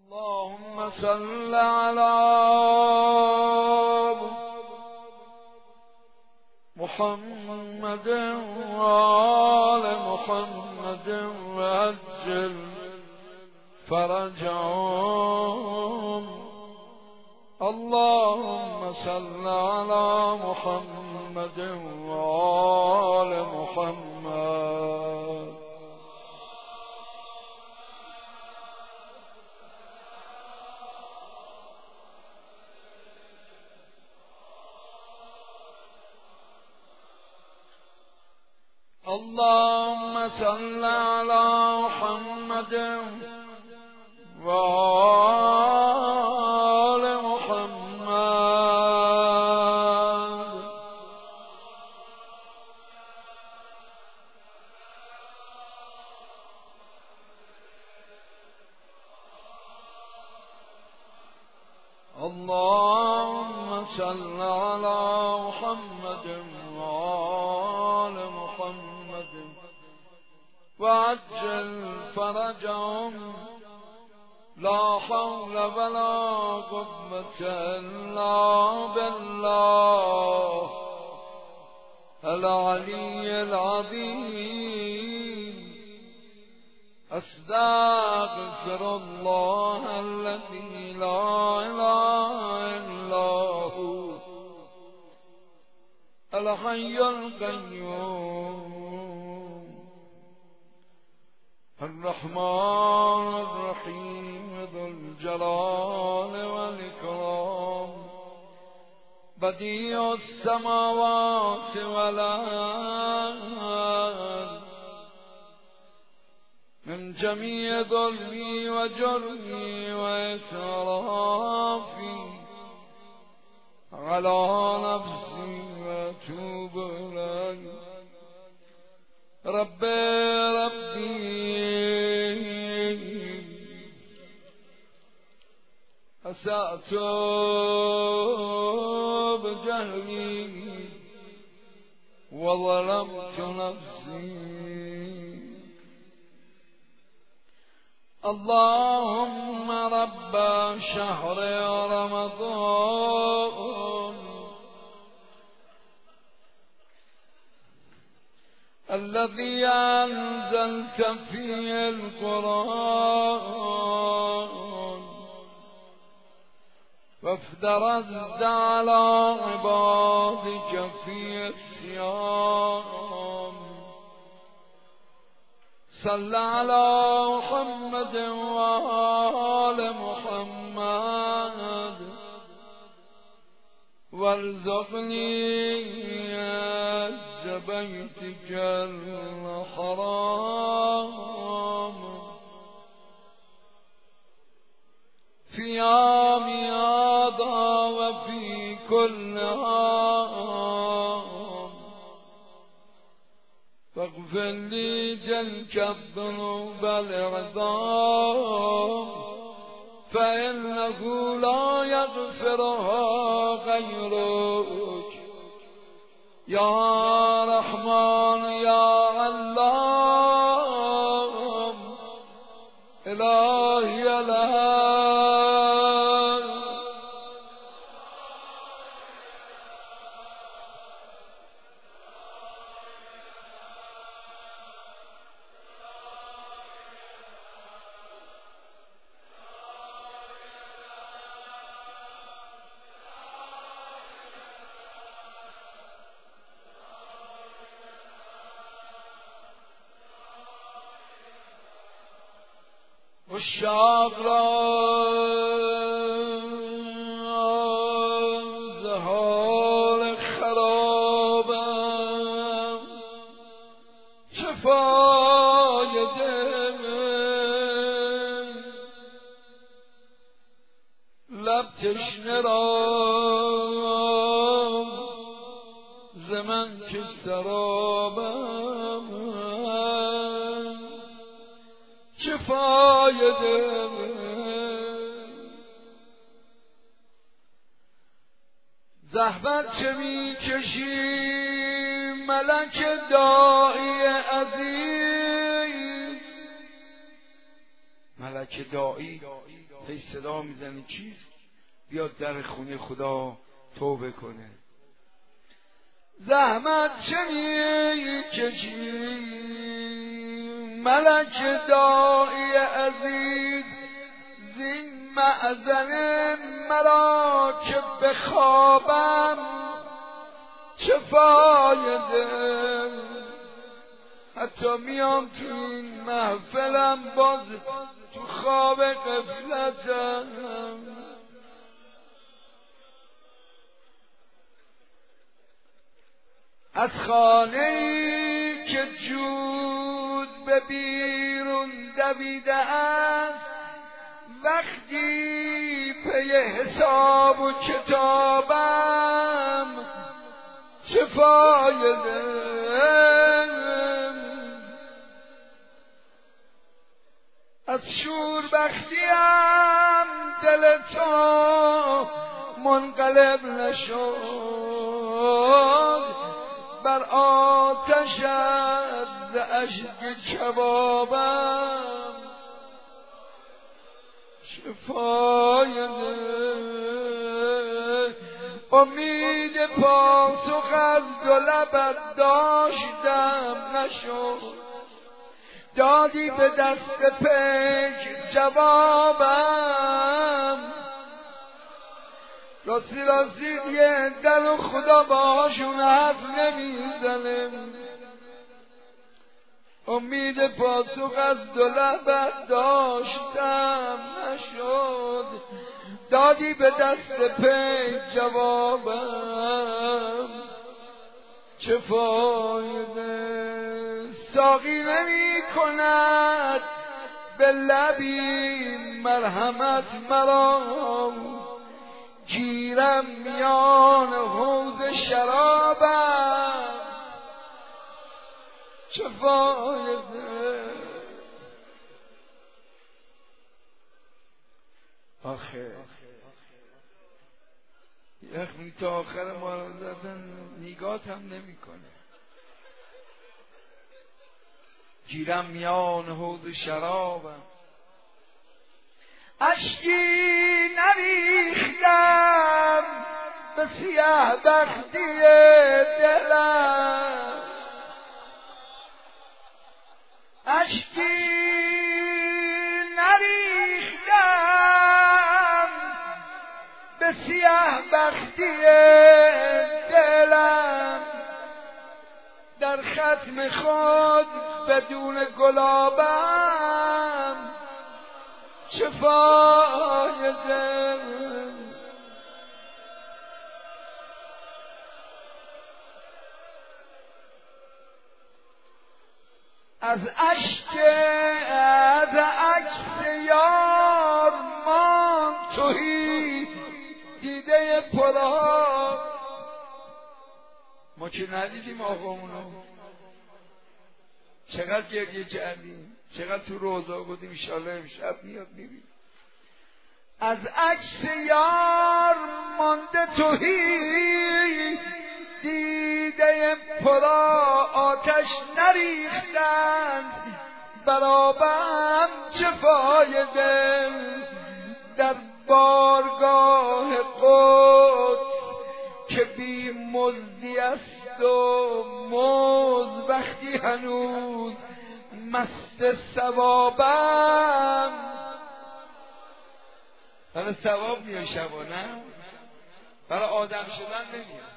اللهم صل على محمد وآل محمد وعجل فرجهم. اللهم صل على محمد وآل محمد. اللهم صل على محمد وآل محمد. اللهم صل على محمد وآل محمد وعجل فرجهم. لا حول ولا قوة إلا بالله العلي العظيم. أستغفر الله الذي لا إله إلا هو الحي القيوم الرحمن الرحيم ذو الجلال والإكرام بديع السماوات والأرض. من جميع ظلمي وجرمي وإسرافي على نفسي وأتوب إليك. ربي أسأت بجهلي وظلمت نفسي. اللهم رب شهر رمضان الذي أنزلت فيه القرآن وافترضت على عبادك فيه الصيام. صل على محمد وآل محمد وارزقني حج بيتك الحرام في عام هذا وفي كل عام. فاغفر لي تلك الذنوب العظام فإنه لا يغفرها غيرك. يا رحمن يا علام إلهي عشاق را زهار خرابم چه فایده لب تشنه را ز من که سرابم چه فایده. زحمت چه می کشی ملک داعی عزیز ملک داعی هی صدا میزنه چیست؟ بیاد در خونه خدا توبه کنه. زحمت چه میکشی ملک داعی عزیز، زین معزن مرا که بخوابم چه فایده؟ حتی میام تو این محفلم باز تو خواب غفلتم. از خانه‌ای که جود به بیرون دویده است، وقتی پی حساب و کتابم چه فایده؟ از شوربختیم دل تو منقلب نشد، بر آتشت ز اشک کبابم چه فایده؟ امید پاسخ از دو لبت داشتم نشد، دادی به دست پیک جوابم. راستی یه دل و خدا باهاشون حرف نمیزنه، امید پاسخ از دو لبت داشتم نشد، دادی به دست پیک جوابم چه فایده؟ ساقی نمی کند به لبی مرحمت مرا، گیرم میان حوض شرابم چه فایده؟ آخه یخمی تا آخر ما رو زدن نگات هم نمی کنه. گیرم میان حوض شرابم، اشکی نریختم به سیاه بختی دلم، اشکی نریختم به سیاه بختی دلم، در ختم خود بدون گلابم چه فایده؟ از اشک از عکس یار مان توهی دیده پرا. ما که ندیدیم آقامونو، چقدر گریه کردیم، چقدر تو روزا بودیم، انشالله امشب میاد میبینیم. از عکس یار مانده توهی دیده پرا، آتش نریختند برابم چه فایده؟ در بارگاه قدس که بی مزدی است و مزد وقتی هنوز مست ثوابم. برای ثواب میای شبانه، برای آدم شدن نمیاد.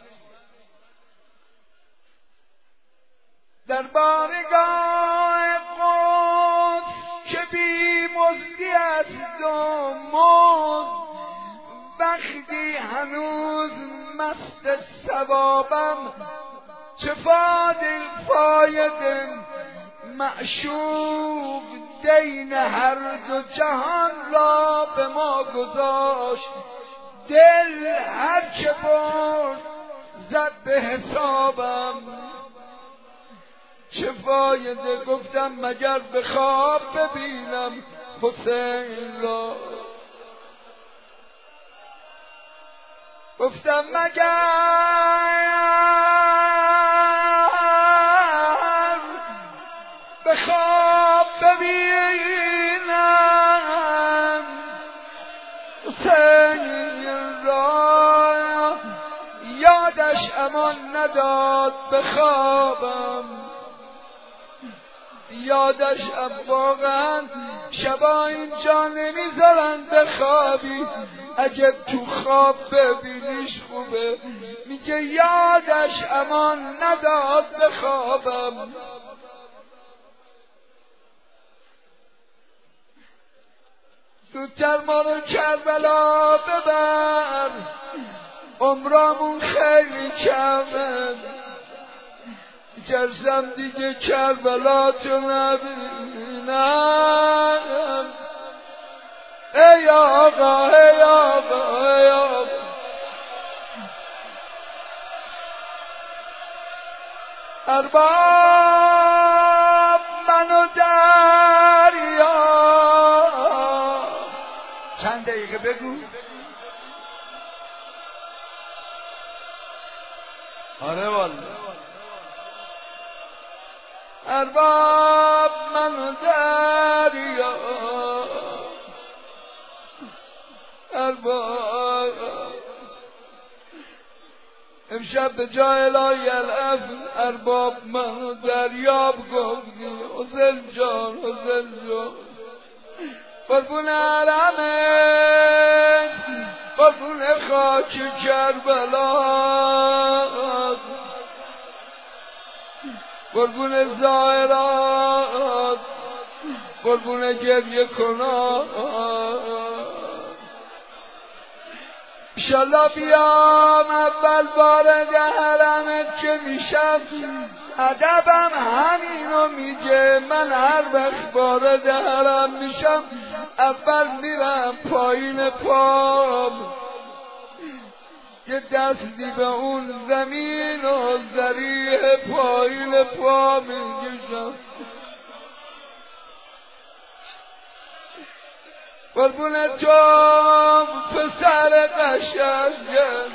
در بارگاه قدس که بی مزدی است و مزد وقتی هنوز مست ثوابم چه فایده؟ معشوق دین هر دو جهان را به ما گذاشت، دل هر چه برد زد به حسابم چه فایده؟ گفتم مگر به خواب ببینم حسین را، گفتم مگر به خواب ببینم حسین را یادش امان نداد به خوابم، یادش واقعا شبا اینجا نمیذارن بخوابی، اگه تو خواب ببینیش خوبه. میگه یادش امان نداد به خوابم. زودتر ما رو کربلا ببر، عمرامون خیلی کمه، ترسم دیگه کربلا تو نبینم. ای آقا ای آقا ای آقا، ارباب منو دریا. چند دقیقه بگو. آره والله. ارباب منو دریا، ارباب امشب به جای لای العفو ارباب منو دریاب گفتی. حسین جان حسین جان قربون علمت، قربون خاک کربلا، قربون زائرات، قربون گریه کنات. انشالله بیام اول وارد حرمت که میشم، ادبم همینو میگه، من هر وقت وارد حرم میشم اول میرم پایین پام، یه دستی به اون زمین و ذریح پایین پا میکشم. قربون تو پسر قشنگم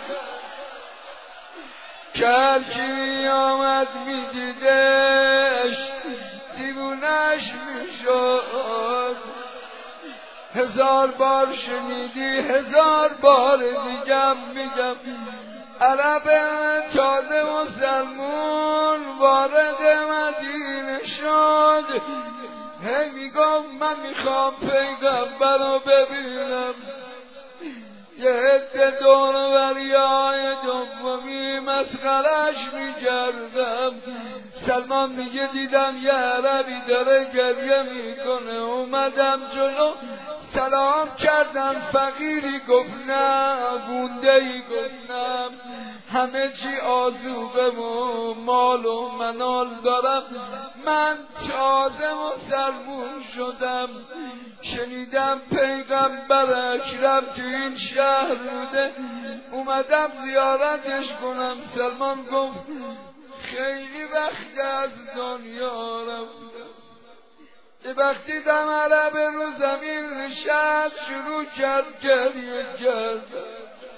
که هر کی آمد میدیدش دیوونش میشد. هزار بار شنیدی هزار بار دیگم میگم، عرب تازه مسلمون وارد مدینه شد، هی میگم من میخوام پیغمبر رو ببینم. یه عده دوروریای دومی مسخرش میکردم. سلمان میگه دیدم یه عربی داره گریه میکنه، اومدم جلو سلام کردم، فقیری گفت نه، گوندهی گفت نه، همه چی آذوقه و مال و منال دارم، من تازه مسلمون شدم، شنیدم پیغمبر اکرم تو این شهر بوده، اومدم زیارتش کنم. سلمان گفت خیلی وقت از دنیا رفتم. یه وقتی دیدم عرب رو زمین نشست، شروع کرد گریه کردن،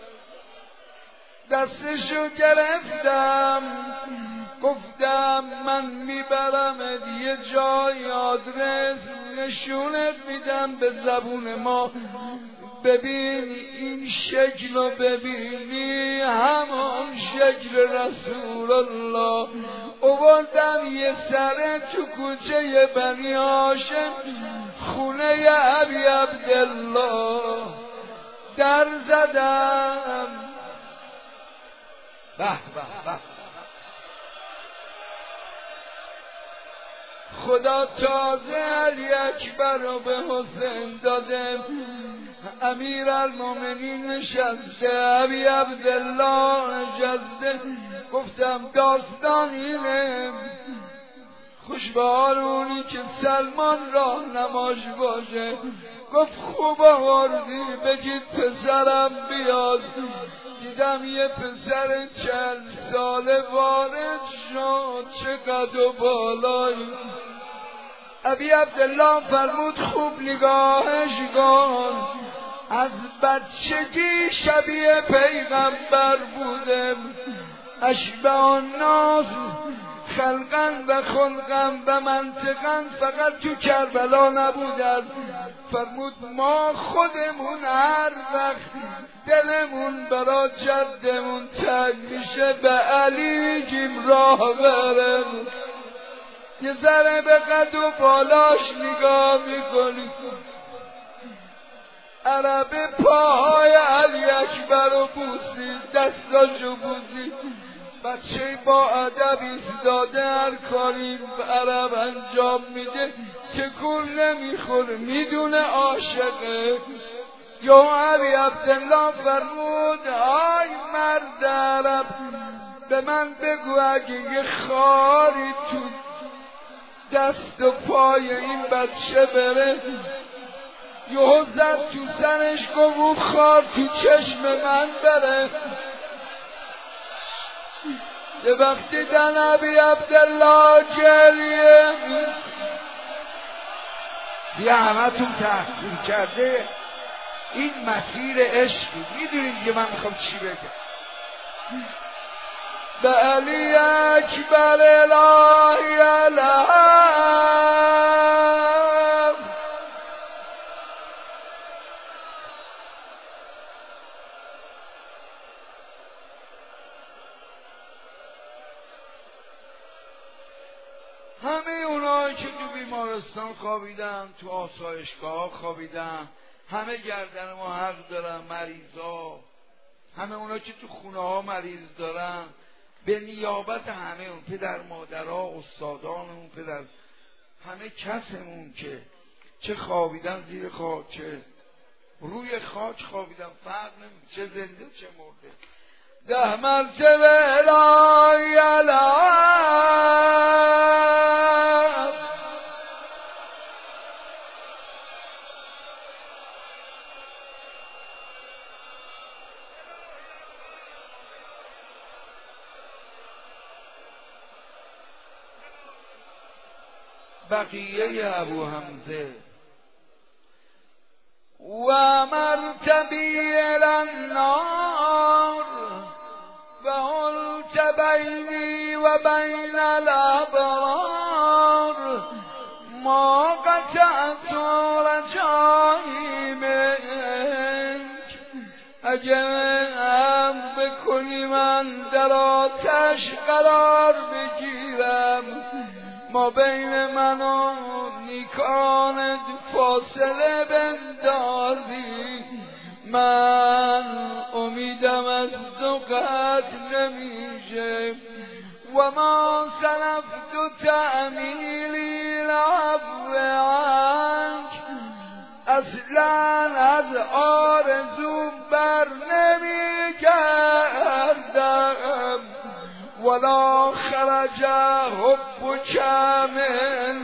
دستشو گرفتم گفتم من میبرمت یه جای، آدرس نشونت میدم به زبون ما، ببین این شکل رو ببینی همان شکل رسول الله. آوردم یه سره تو کوچه بنی هاشم، خونه ابی عبدالله در زدم. به به به، خدا تازه علی اکبر رو به حسین داده، امیر المومنین نشسته، ابی عبدالله نشسته. گفتم داستان اینه، خوش به حال اونی که سلمان راهنماش باشه. گفت خوب آوردی، بگید پسرم بیاد. دیدم یه پسر 40 ساله وارد شد، چقدر و بالایی. ابی عبدالله فرمود خوب نگاهش کن، از بچگی شبیه پیغمبر بودم، اشبه الناس خلقا و خلقا و منطقا، فقط تو کربلا نبود، از فرمود ما خودمون هر وقت دلمون برا جدمون تنگ میشه به علی میگیم راه برم، یه ذره به قد و بالاش نگاه میکنیم، عرب پاهای علی اکبر رو بوسید، دستاشو بوسید، بچه با ادب ایستاده هر کاری عرب انجام میده تکون نمیخوره، میدونه عاشقه. یا علی عبدالله فرمود آی مرد عرب به من بگو اگه یه خاری تو دست و پای این بچه بره، یهو زد تو سرش گفت اون خار تو چشم من بره. یه وقتی دن علی عبدالله گریه بیا همتون تحصیل کرده این مسیر عشقی، میدونید که من میخوام چی بگم. به علی اکبر الهی علم همه اونایی که تو بیمارستان خوابیدن، تو آسایشگاه خوابیدن، همه گردن ما حق دارن، مریضا، همه اونایی که تو خونه ها مریض دارن، به نیابت همه اون پدر مادرها، استادانمون، پدر همه کسمون که چه خوابیدن زیر خاک چه روی خاک خوابیدن، فرق نمیده چه زنده چه مرده. 10 مرتبه الهی علم بقیه ابو حمزه و مرتبی النار و حلت بینی و بین الابرار ما قطعت رجایی منک، اگر هم بکنی من در آتش قرار بگیرم، ما بین من و نیکان فاصله بندازی، من امیدم از تو قطع نمیشه. و ما سلفت تعمیلی العفو عنک، اصلا از آرزو بر نمیگردم، ولا خرج حبک من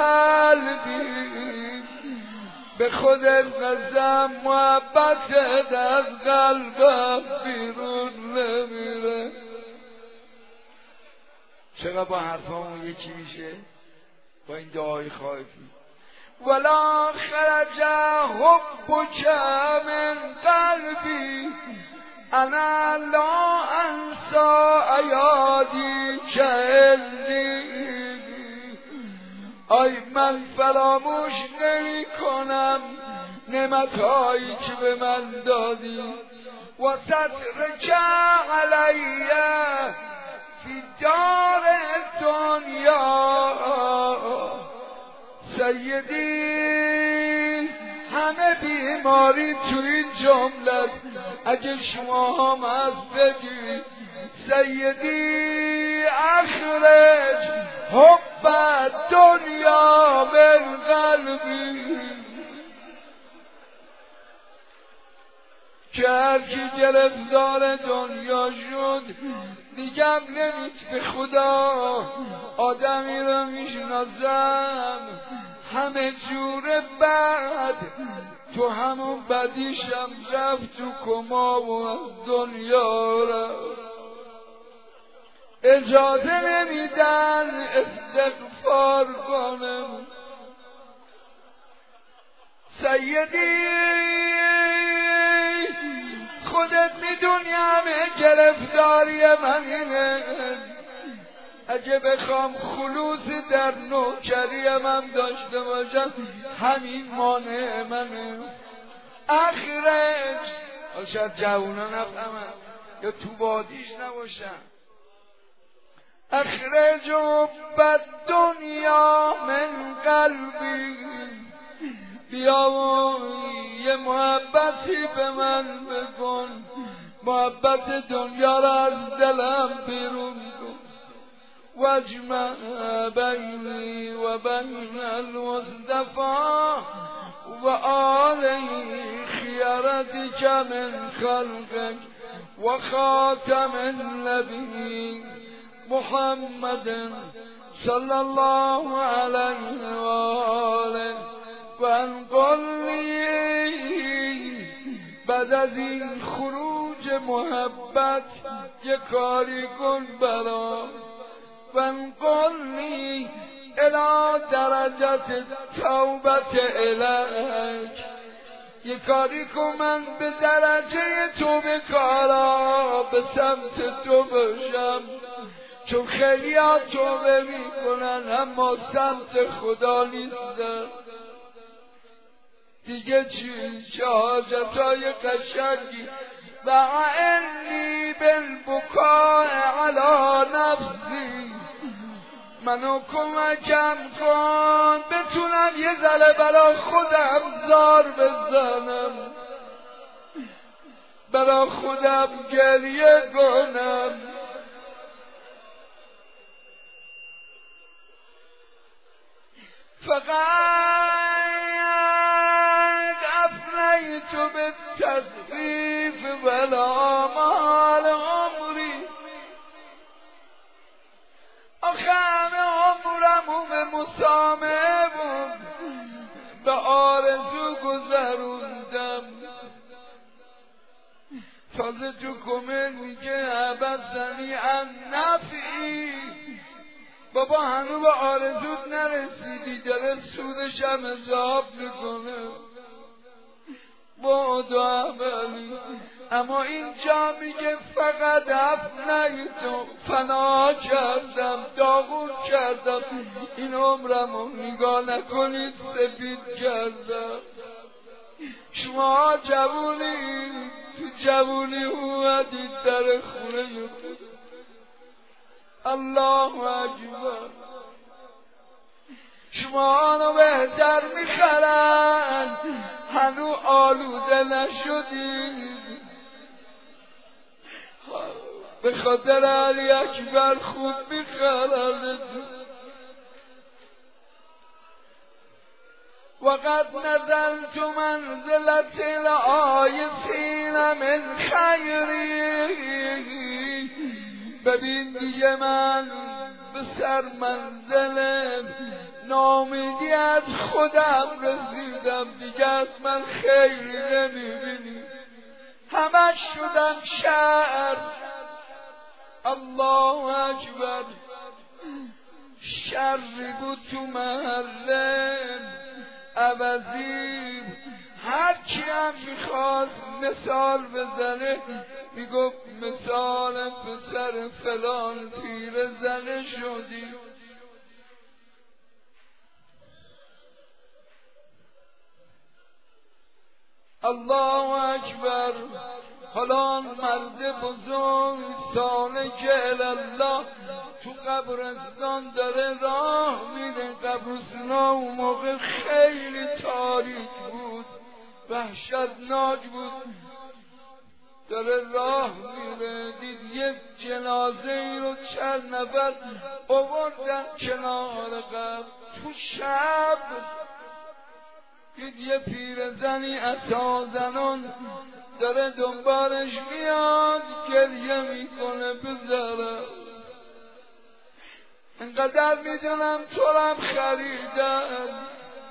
قلبی، به خودت نزم محبتت از قلبم بیرون نمیره. چقدر با حرفامون یکی میشه با این دعای خائفی. ولا خرج حبک من قلبی انا لا انسا ایادی کلی، آی من فراموش نمی کنم نعمتهایی که به من دادی. و سترک علیه فی دار دنیا سیدی، همه بیماری تو این جمله اگه شما هم از بگی سیدی اخرج حب دنیا من قلبی، که هرکی گرفتار دنیا شد دیگم نمید به خدا آدمی رو میشناسم همه جور بد، تو همون بدیشم رفت تو کما و از دنیا رفت، اجازه نمیدن استغفار کنم. سیدی خودت میدونی همه گرفتاری من اینه، اگه بخوام خلوص در نوکریم هم داشته باشم همین مانع منه. اخرش شاید جوونا نفهمن یا تو وادیش نباشن. اخرج بد دنیا من قلبی، بیا و یه محبتی به من بکن، محبت دنیا را از دلم بیرون کن. واجمع بینی و بین المصطفى و آله خیرتک من خلقک و خاتم النبیین محمد صلی الله علیه و آله و انقلنی. بعد از این خروج محبت یه کاری کن برام، و انقلنی الی درجت توبت الیک. یه کاری کن من به درجه توبه کارا به سمت تو باشم، چون خیلی ها توبه میکنن اما سمت خدا نیستن. دیگه چه حاجتهای قشنگی. و عنی بالبکاء علی نفسی، منو کمکم کن بتونم یه ذره برا خودم زار بزنم، برا خودم گریه کنم. فقط افنیت بالتصریف ولا مال عمری. آخه همه عمرمو به مسامحه بود به آرزو گذروندم. تازه تو کمل میگه عبدنی عن نفعی. بابا هنو به آرزوت نرسیدی، داره سودش هم حساب میکنه. بعد و عملی. اما اینجا میگه فقط افنیتو، فنا کردم، داغون کردم، این عمرمو نگاه نکنید سپید کردم. شما جوونی تو جوونی اومدید در خونه خود. الله اکبر. شما آنو بهتر میخرن هنو آلوده نشدید. به خاطر علی اکبر خود میخرن. وقد نزلت منزلت الآیسین من خیری. ببین دیگه من به سر منزل نامیدی از خودم رسیدم، دیگه از من خیری نمیبینی، همش شدم شر. الله اکبر. شری بود تو محله عوضی. هر کی هم میخواست مثال بزنه میگفت مثال پسر فلان پیر زنه شدی. الله اکبر. حالا مرد بزرگ سالک الله تو قبرستان داره راه میره. قبرستان اون موقع خیلی تاریک بود، وحشتناک بود. داره راه میره دید یه جنازه ای رو چند نفر آوردن کنار قبر. تو شب دید یه پیرزنی عصا زنان داره دنبالش میاد، گریه میکنه. بذاره انقدر میدونم تورم خریدن.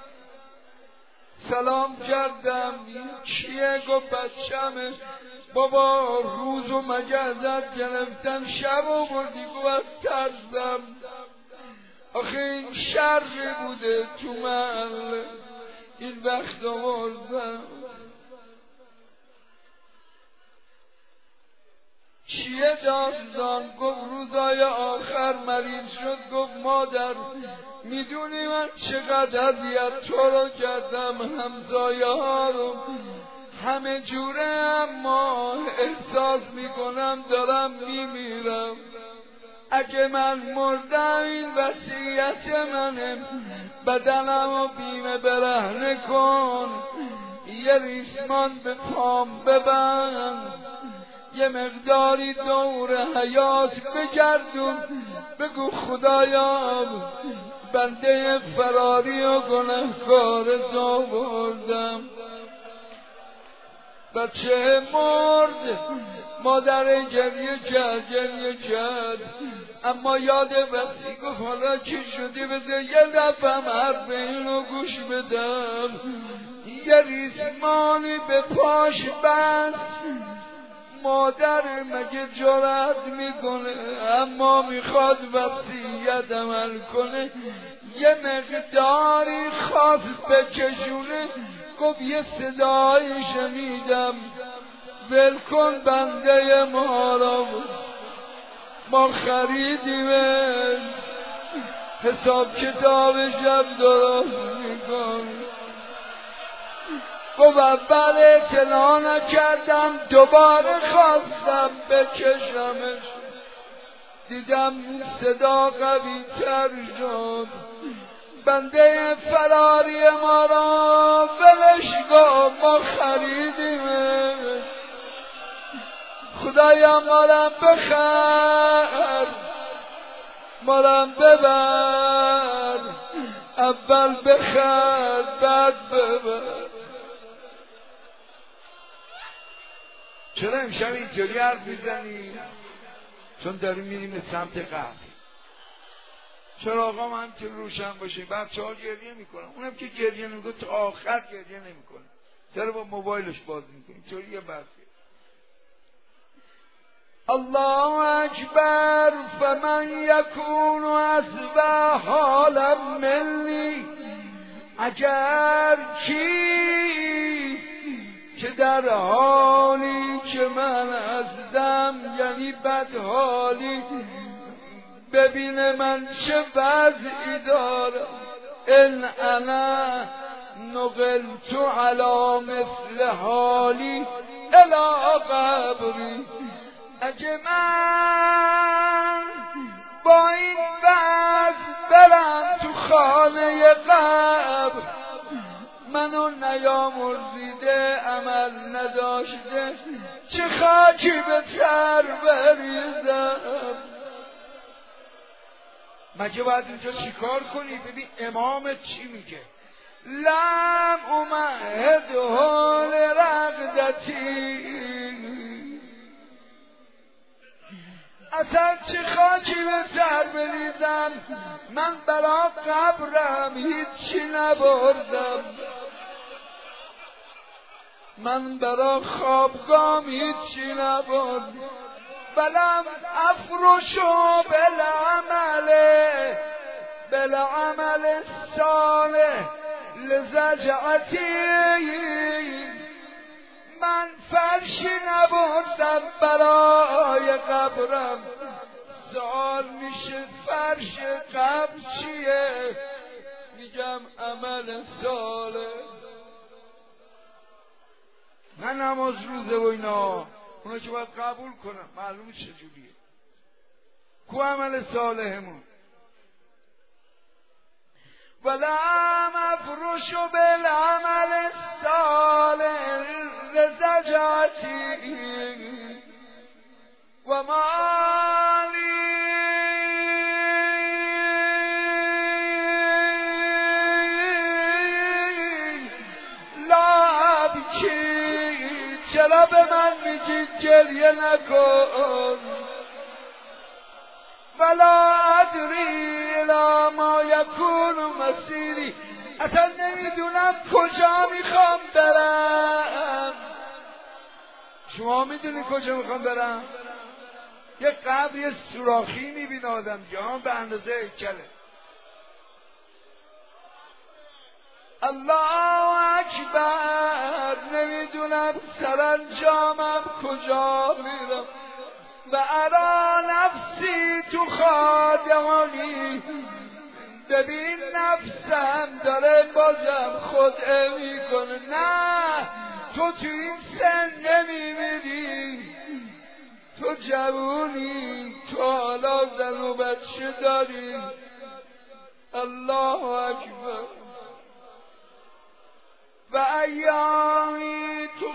سلام کردم کیه؟ گفت بچمه. بابا روزو مگه ازت گرفتم شب آوردی؟ گفت از ترسم. آخه این شری بوده تو محله، این وقت آوردم. چیه چیه داستان؟ گفت روزای آخر مریض شد. گفت مادر میدونی من چقدر اذیت تو رو کردم، همسایه ها رو، همه جوره، اما احساس میکنم دارم میمیرم. اگه من مردم این وصیت منه، بدنمو بیمه برهنه کن، یه ریسمان به پام ببند، یه مقداری دور حیات بگردون، بگو خدایا بنده فراری و گنهکار تو بردم. بچه مرد، مادر گریه کرد، اما یاد بسی گفت حالا که شدی بذار یه دفعه حرف اینو گوش بدم. یه ریسمانی به پاش بست. مادر مگه جرأت میکنه؟ اما میخواد وصیت عمل کنه. یه مقداری خواست بکشونه. گفت یه صدایی شنیدم، ول کن بنده ما را، ما خریدیمش، حساب کتاب شب درست میکن. گفت اول اطلاع نکردم، دوباره خواستم بکشمش، دیدم صدا قوی تر شد. بنده فراری ما را ولش کن، ما خریدیمش، خدایا مارم بخر، مارم ببر، اول بخر بعد ببر. چرا امشب اینطوری حرف میزنی؟ چون داریم میریم به سمت قبر. چراغام همینطور روشن باشه. بچه‌ها گریه میکنن، اونم که گریه نمیکنه تا آخر گریه نمیکنه، داره با موبایلش بازی میکنه. اینطوری یه بحثی. الله اکبر. فمن یکون اصبح حالا منی. اگر کیست که در حالی که من هستم، یعنی بدحالی، ببینه من چه وضعی دارم. ان انا نقلت علی مثل حالی الی قبری. اگه من با این وضع برم تو خانه قبر، منو نیامرزیده، عمل نداشته، چه خاکی به سر بریزم. مگه باید اینجا چیکار کنی؟ ببین امامت چی میگه. لم امهد حال رقدتی. اصلا چه خاکی به سر بریزم، من برا قبرم هیچی نبردم، من برا خوابگام هیچی نبردم. بلم افرشو بالعمل صالح لزجعتی. من فرشی نبردم برای قبرم. سوال میشه فرش قبر چیه؟ میگم عمل صالح. نه نماز روزه و اینا، اونا که باید قبول کنم، معلومه چجوریه. کو عمل صالحمون؟ ولم افرش بالعمل الصالح لزجاتی و مالی لا ابکی. چرا به من میگید گریه نکن؟ ولا ادری الی ما یکون مسیری. اصلا نمیدونم کجا میخوام برم. شما میدونی کجا میخوام برم؟ یه قبر، یه سوراخی میبینه آدم جهان به اندازه هیکله. الله اکبر. نمیدونم سرانجامم کجا میرم. و ارا نفسی تو خادعانی، ببین نفسم داره بازم خدعه میکنه. نه تو این سن نمیمیری، تو جوونی، تو حالا زن و بچه داری. الله اکبر. و ایامی تو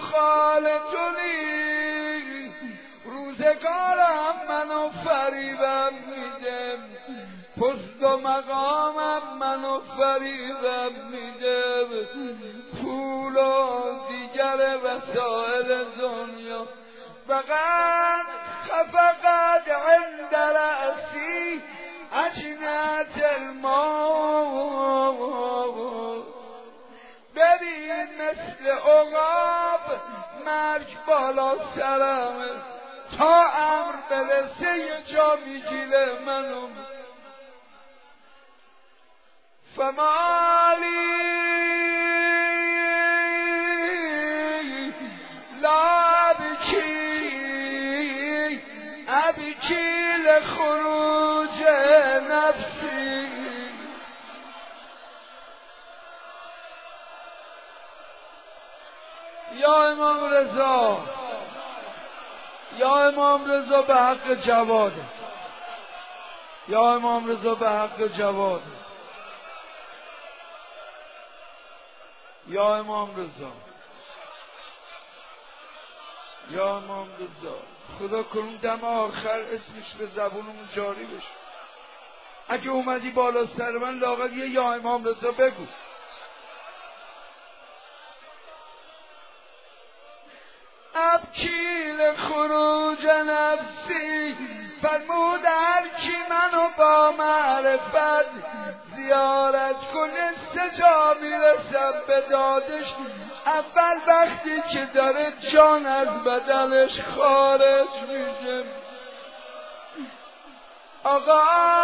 خالتونی، روزگارم منو فریبم میده، پست و مقامم منو فریبم میده، پول و دیگر وسائل دنیا. فقط خفقت عند رأسی اجنحة الموت. ببین مثل عقاب مرگ بالا سرمه، تا امر برسه یه جا میگیره منو. فمالی لا ابکی لخروج نفسی. یا امام رضا، یا امام رضا به حق جواد، یا امام رضا به حق جواد، یا امام رضا، یا امام رضا. خدا کنون دم آخر اسمش به زبونمون جاری بشه. اگه اومدی بالا سر من لااقل یه یا امام رضا بگو. ابکی لخروج نفسی، فرمود هر کی منو با معرفت زیارت کنه سه جا میرسم به دادش. اول وقتی که داره جان از بدنش خارج میشه. آقا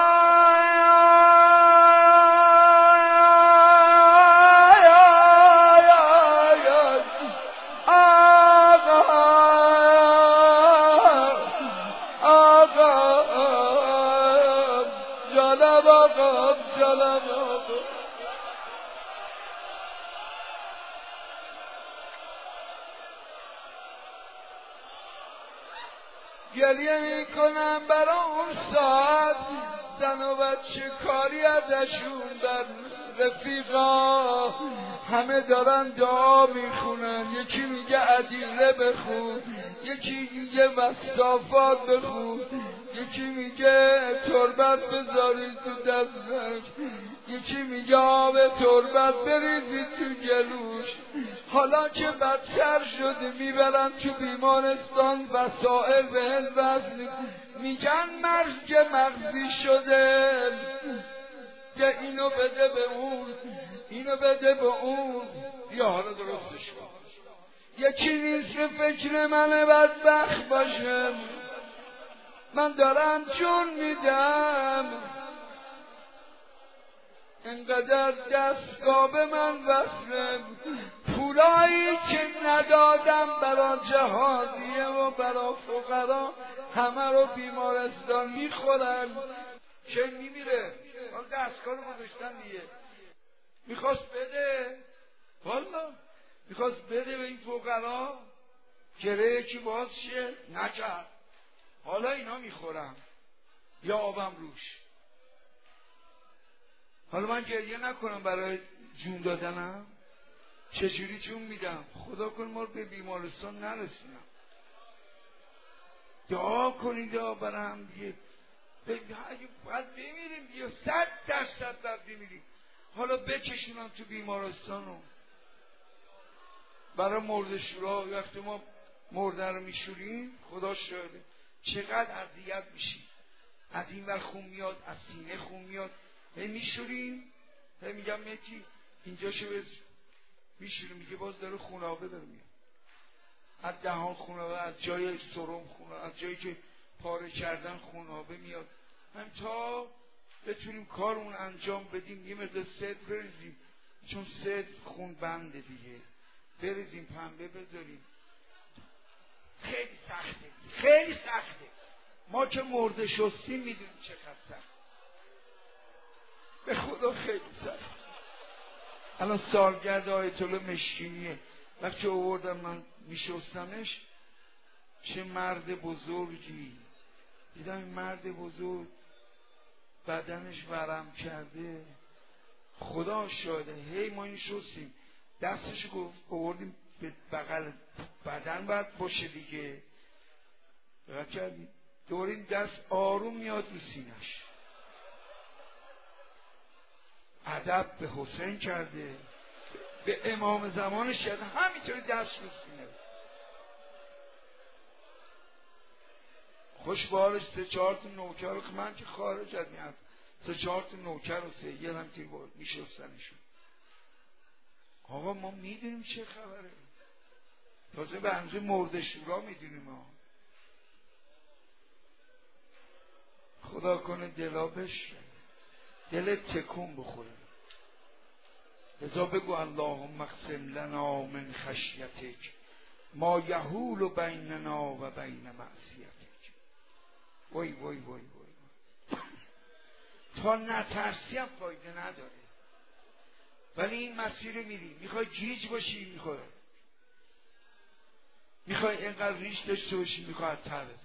گریه میکنم برای اون ساعت، زن و بچه کاری ازشون بر رفیقا همه دارن دعا میخونن. یکی میگه ادیله بخون، یکی میگه وصافات بخون، یکی میگه تربت بذاری تو دستش، یکی میگه آب تربت بریزی تو گلوش. حالا که بدتر شده میبرن تو بیمارستان وسائل بهش وزن، میگن مرگ مغزی شده، که اینو بده به اون، اینو بده به اون. یا حالا درستش کن. یکی نیست به فکر من بدبخت باشم، من دارم جون میدم، انقدر دستگاه به من وصله، پولایی که ندادم برا جهادیه و برا فقرا همه رو بیمارستان میخورن. چه میمیره؟ حال دستگاه رو گذاشتن دیگه. میخواست بده، والا میخواست بده به این فقرا، گره یکی باز شه، نکرد. حالا اینا میخورم یا آبم روش. حالا من گریه نکنم برای جون دادنم؟ چجوری جون میدم؟ خدا کن ما رو به بیمارستان نرسونم. دعا کنید برای هم دیگه. اگه باید بمیریم دیگه، 100% باید بمیریم. حالا بکشونم تو بیمارستان رو برای مرد شورا. وقتی ما مرده رو میشوریم خدا شاهده چقدر اذیت میشیم. از این ور خون میاد، از سینه خون میاد، میشوریم، میگم مکی اینجاشو میشوریم، میگه باز داره خونابه داره میاد، از دهان خونابه، از جای سرم خونابه، از جایی که پاره کردن خونابه میاد. هم تا بتونیم کارمون انجام بدیم یه مقدار صدر بریزیم، چون صدر خون بنده دیگه، بریزیم پنبه بذاریم. خیلی سخته، خیلی سخته. ما که مرده شستیم میدونیم چقدر سخت. به خدا خیلی سخت. الان سالگرد آیت الله مشکینیه، وقتی آوردم من میشستمش، چه مرد بزرگی. دیدم این مرد بزرگ بدنش ورم کرده، خدا شاهده. هی ما این شستیم، دستش گفت آوردیم به بغل بدن باید باشه دیگه، دقت کردیم دور این دست آروم میاد رو سینش. ادب به حسین کرده، به امام زمانش کرده، همینطوری دست رو سینه. خوش بارش 3-4 تا نوکر رو، من که خارج از میاد 3-4 تا نوکر رو سید هم تیر بود میشستنشون. آقا ما میدونیم چه خبره، تازه به همزه مرده شورا میدونیم ها. خدا کنه دلا بشه، دلت تکون بخوره. لذا بگو اللهم اقسم لنا من خشیتک ما یحول بیننا و بین معصیتک. وای وای وای وای، تا نترسی هم فایده نداره. ولی این مسیر میری، میخوای گیج باشی، میخوای اینقدر ریش داشته باشی، میخوای تر بزن،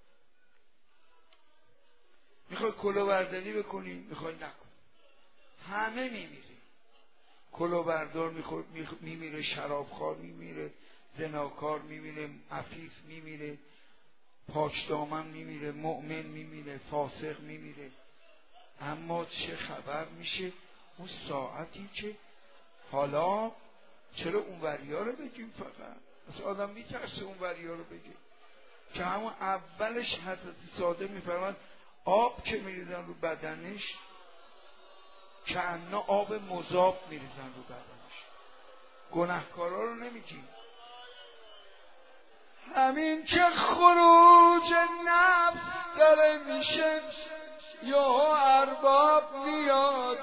میخوای کلاهبرداری بکنی، میخوای نکن. همه میمیری. کلاهبردار میمیره، شرابخوار میمیره، زناکار میمیره، عفیف میمیره، پاکدامن میمیره، مؤمن میمیره، فاسق میمیره. اما چه خبر میشه اون ساعتی که حالا چرا اون وریا رو بگیم؟ فقط مثل آدم میترسه اون وریا رو بگیم که همون اولش حضرت صادق میفرماد آب که میریزن رو بدنش کأنه آب مذاب میریزن رو بدنش. گناهکارا رو نمیگیم. همین که خروج نفس داره میشه یا ارباب میاد،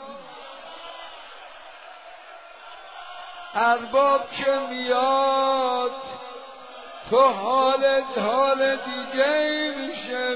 ارباب که میاد تو حال دیگه میشه.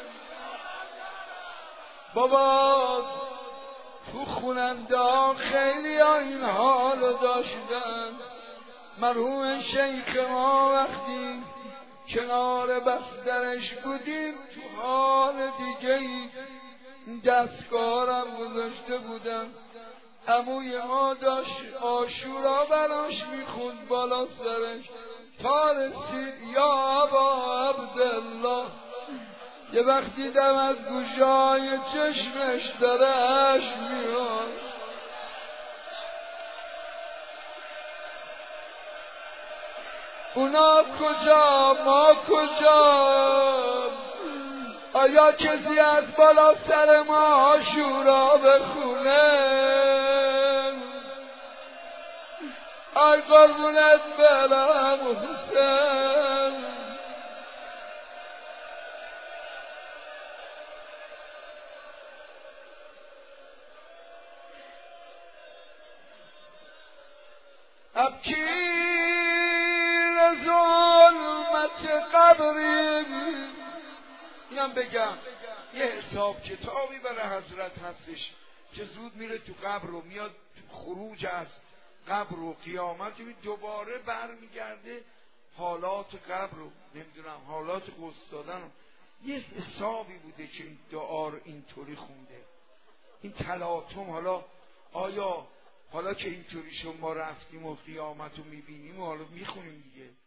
بابا تو خوننده ها خیلی ها این حال داشتن. مرحوم شیخ ما وقتی کنار بسترش بودیم تو حال دیگه ای دستگارم گذاشته بودم. عموی ما داشت عاشورا براش میخوند بالا سرش تا رسید یا ابا عبدالله. یه وقت دیدم از گوشای چشمش داره اشک میاد. اونا کجا ما کجا؟ آیا کسی از بالا سر ما عاشورا بخونه؟ آی قربونت برم حسین. ابکی ظلمت قبری. اینم بگم یه حساب کتابی برای حضرت هستش که زود میره تو قبر رو میاد، تو خروج از قبر و قیامت دوباره برمیگرده حالات قبر رو، نمیدونم حالات غسل دادن. یه حسابی بوده که این دعا رو اینطوری خونده. این تلاطم حالا آیا حالا که اینطوری شما رفتیم و قیامت رو میبینیم و حالا میخونیم دیگه،